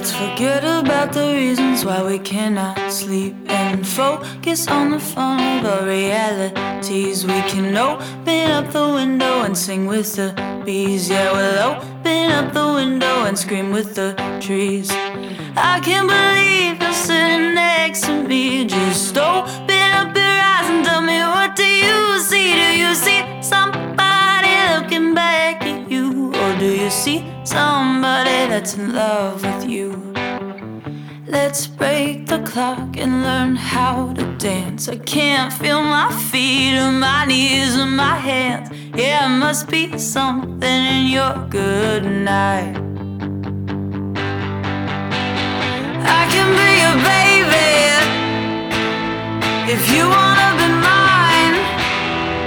Let's forget about the reasons why we cannot sleep and focus on the fun of our realities. We can open up the window and sing with the bees. Yeah, we'll open up the window and scream with the trees. I can't believe you're sitting next to me. Just open up your eyes and tell me, what do you see? Do you see somebody looking back at you? Or do you see somebody that's in love with you? Let's break the clock and learn how to dance. I can't feel my feet or my knees or my hands. Yeah, it must be something in your good night. I can be your baby if you wanna be